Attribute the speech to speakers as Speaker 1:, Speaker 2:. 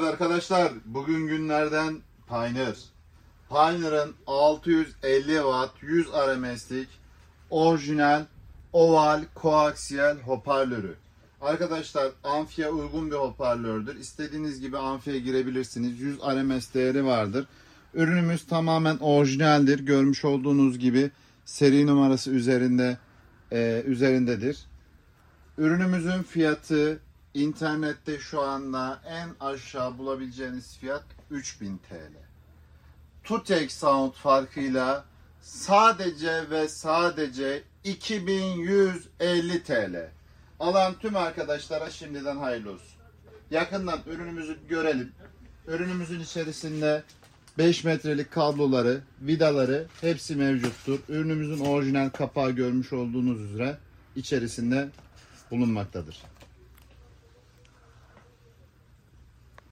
Speaker 1: Evet arkadaşlar, bugün günlerden Pioneer. Pioneer'ın 650 watt 100 RMS'lik orijinal oval koaksiyel hoparlörü. Arkadaşlar amfiye uygun bir hoparlördür. İstediğiniz gibi amfiye girebilirsiniz. 100 RMS değeri vardır. Ürünümüz tamamen orijinaldir. Görmüş olduğunuz gibi seri numarası üzerindedir. Ürünümüzün fiyatı internette şu anda en aşağı bulabileceğiniz fiyat 3000 TL. Tutek Sound farkıyla sadece ve sadece 2150 TL. Alan tüm arkadaşlara şimdiden hayırlı olsun. Yakından ürünümüzü görelim. Ürünümüzün içerisinde 5 metrelik kabloları, vidaları hepsi mevcuttur. Ürünümüzün orijinal kapağı görmüş olduğunuz üzere içerisinde bulunmaktadır.